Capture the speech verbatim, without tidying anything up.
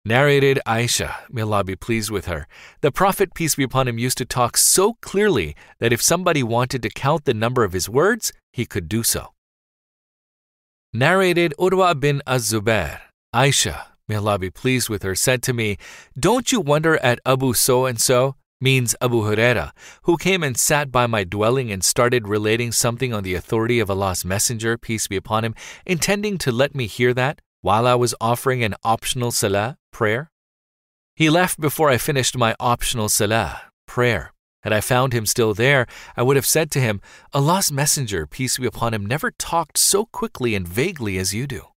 Narrated Aisha, may Allah be pleased with her. The Prophet, peace be upon him, used to talk so clearly that if somebody wanted to count the number of his words, he could do so. Narrated Urwa bin Az-Zubair, Aisha, may Allah be pleased with her, said to me, "Don't you wonder at Abu so-and-so," means Abu Huraira, "who came and sat by my dwelling and started relating something on the authority of Allah's Messenger, peace be upon him, intending to let me hear that while I was offering an optional salah, prayer? He left before I finished my optional salah, prayer. Had I found him still there, I would have said to him, Allah's Messenger, peace be upon him, never talked so quickly and vaguely as you do."